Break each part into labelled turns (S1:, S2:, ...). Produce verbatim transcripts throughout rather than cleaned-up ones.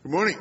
S1: Good morning.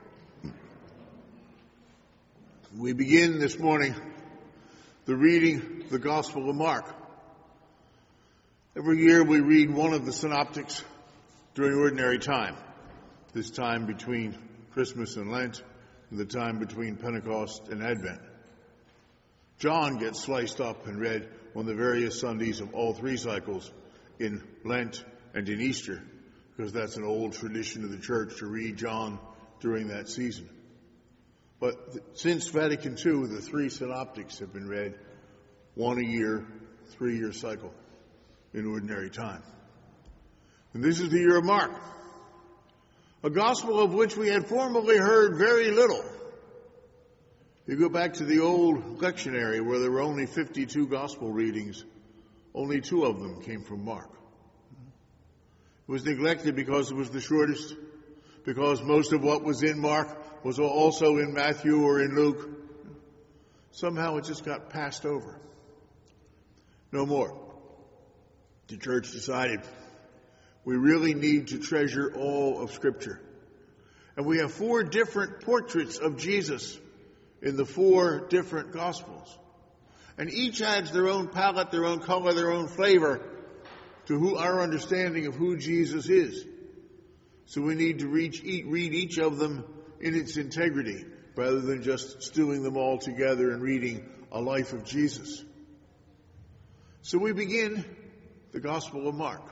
S1: We begin this morning the reading of the Gospel of Mark. Every year we read one of the synoptics during ordinary time, this time between Christmas and Lent, and the time between Pentecost and Advent. John gets sliced up and read on the various Sundays of all three cycles, in Lent and in Easter, because that's an old tradition of the church to read John during that season. But th- since Vatican Two, the three synoptics have been read one a year, three-year cycle in ordinary time. And this is the year of Mark, a gospel of which we had formerly heard very little. You go back to the old lectionary where there were only fifty-two gospel readings, only two of them came from Mark. It was neglected because it was the shortest, because most of what was in Mark was also in Matthew or in Luke. Somehow it just got passed over. No more. The church decided we really need to treasure all of Scripture. And we have four different portraits of Jesus in the four different Gospels. And each adds their own palette, their own color, their own flavor to who our understanding of who Jesus is. So we need to reach, eat, read each of them in its integrity rather than just stewing them all together and reading a life of Jesus. So we begin the Gospel of Mark.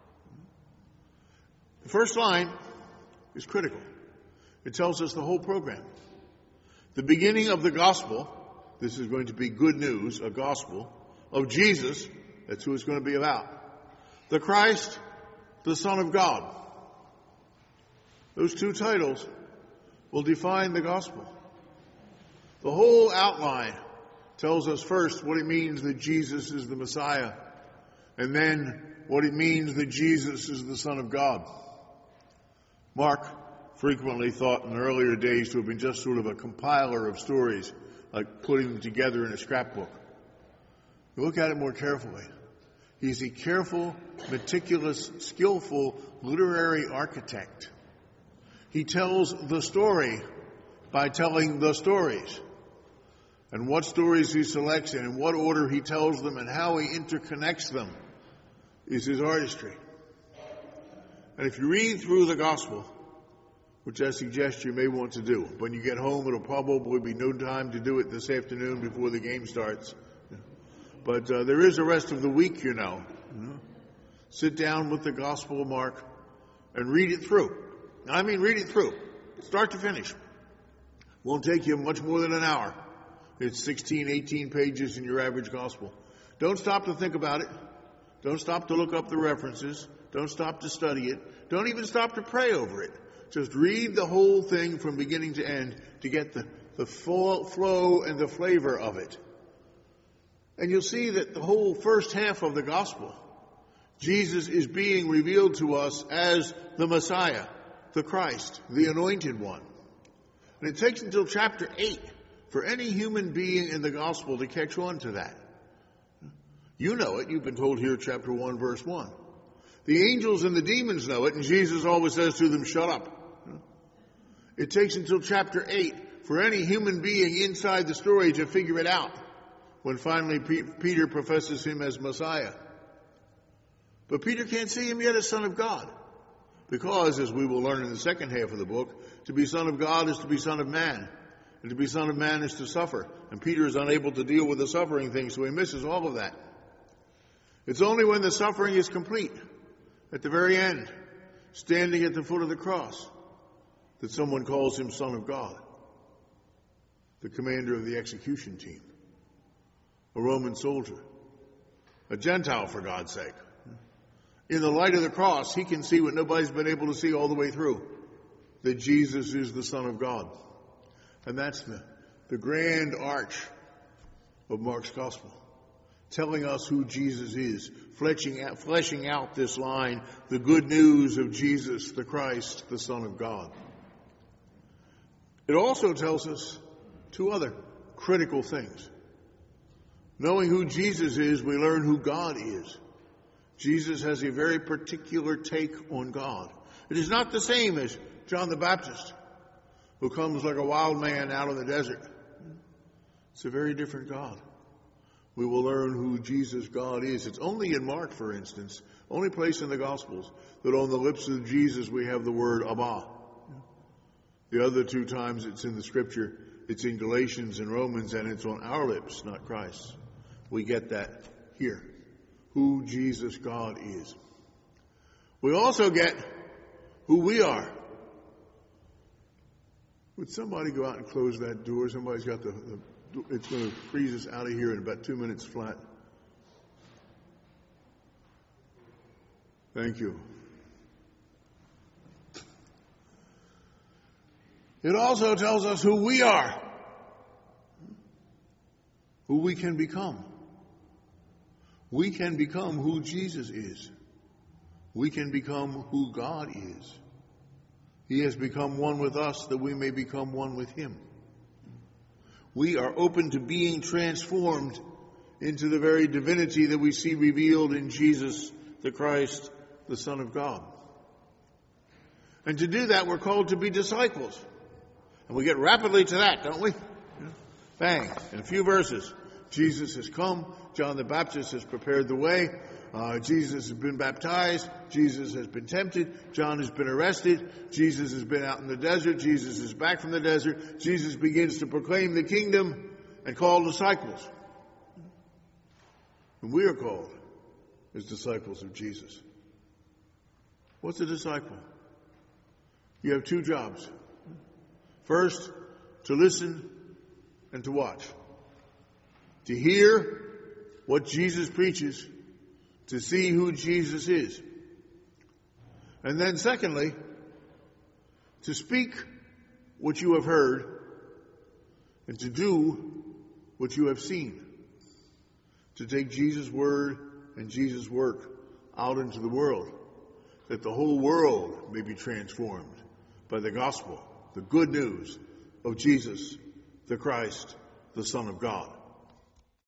S1: The first line is critical. It tells us the whole program. The beginning of the Gospel, this is going to be good news, a gospel, of Jesus, that's who it's going to be about. The Christ, the Son of God. Those two titles will define the gospel. The whole outline tells us first what it means that Jesus is the Messiah, and then what it means that Jesus is the Son of God. Mark frequently thought in earlier days to have been just sort of a compiler of stories, like putting them together in a scrapbook. You look at it more carefully. He's a careful, meticulous, skillful literary architect. He tells the story by telling the stories. And what stories he selects and in what order he tells them and how he interconnects them is his artistry. And if you read through the gospel, which I suggest you may want to do, when you get home it'll probably be no time to do it this afternoon before the game starts. But uh, there is a rest of the week, you know. Mm-hmm. Sit down with the Gospel of Mark and read it through. I mean, read it through, start to finish. Won't take you much more than an hour. It's sixteen, eighteen pages in your average Gospel. Don't stop to think about it. Don't stop to look up the references. Don't stop to study it. Don't even stop to pray over it. Just read the whole thing from beginning to end to get the, the full flow and the flavor of it. And you'll see that the whole first half of the gospel, Jesus is being revealed to us as the Messiah, the Christ, the Anointed One. And it takes until chapter eight for any human being in the gospel to catch on to that. You know it. You've been told here, chapter one, verse one. The angels and the demons know it, and Jesus always says to them, shut up. It takes until chapter eight for any human being inside the story to figure it out, when finally P- Peter professes him as Messiah. But Peter can't see him yet as Son of God, because, as we will learn in the second half of the book, to be Son of God is to be Son of Man, and to be Son of Man is to suffer. And Peter is unable to deal with the suffering thing, so he misses all of that. It's only when the suffering is complete, at the very end, standing at the foot of the cross, that someone calls him Son of God, the commander of the execution team. A Roman soldier, a Gentile, for God's sake. In the light of the cross, he can see what nobody's been able to see all the way through, that Jesus is the Son of God. And that's the, the grand arch of Mark's gospel, telling us who Jesus is, fleshing out, fleshing out this line, the good news of Jesus, the Christ, the Son of God. It also tells us two other critical things. Knowing who Jesus is, we learn who God is. Jesus has a very particular take on God. It is not the same as John the Baptist, who comes like a wild man out of the desert. It's a very different God. We will learn who Jesus God is. It's only in Mark, for instance, only place in the Gospels that on the lips of Jesus we have the word Abba. The other two times it's in the Scripture, it's in Galatians and Romans, and it's on our lips, not Christ's. We get that here, who Jesus God is. We also get who we are. Would somebody go out and close that door? Somebody's got the, the it's going to freeze us out of here in about two minutes flat. Thank you. It also tells us who we are, who we can become. We can become who Jesus is. We can become who God is. He has become one with us that we may become one with him. We are open to being transformed into the very divinity that we see revealed in Jesus the Christ, the Son of God. And to do that, we're called to be disciples. And we get rapidly to that, don't we? Bang. In a few verses. Jesus has come. John the Baptist has prepared the way. Uh, Jesus has been baptized. Jesus has been tempted. John has been arrested. Jesus has been out in the desert. Jesus is back from the desert. Jesus begins to proclaim the kingdom and call disciples. And we are called as disciples of Jesus. What's a disciple? You have two jobs. First, to listen and to watch. To hear what Jesus preaches, to see who Jesus is. And then secondly, to speak what you have heard and to do what you have seen. To take Jesus' word and Jesus' work out into the world, that the whole world may be transformed by the gospel, the good news of Jesus, the Christ, the Son of God.